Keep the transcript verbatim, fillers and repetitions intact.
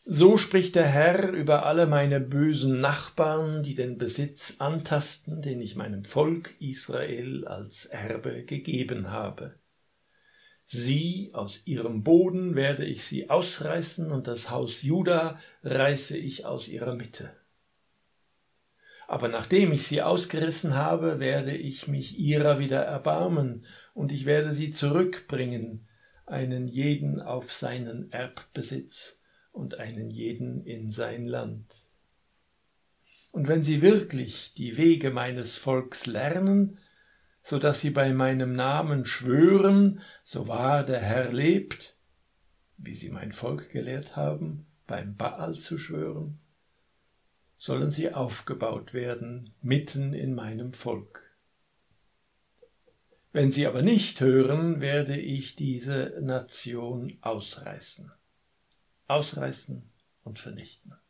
So spricht der Herr über alle meine bösen Nachbarn, die den Besitz antasten, den ich meinem Volk Israel als Erbe gegeben habe. Sie, aus ihrem Boden werde ich sie ausreißen, und das Haus Juda reiße ich aus ihrer Mitte. Aber nachdem ich sie ausgerissen habe, werde ich mich ihrer wieder erbarmen, und ich werde sie zurückbringen, einen jeden auf seinen Erbbesitz und einen jeden in sein Land. Und wenn sie wirklich die Wege meines Volks lernen, so dass sie bei meinem Namen schwören, so wahr der Herr lebt, wie sie mein Volk gelehrt haben, beim Baal zu schwören, sollen sie aufgebaut werden mitten in meinem Volk. Wenn sie aber nicht hören, werde ich diese Nation ausreißen, ausreißen und vernichten.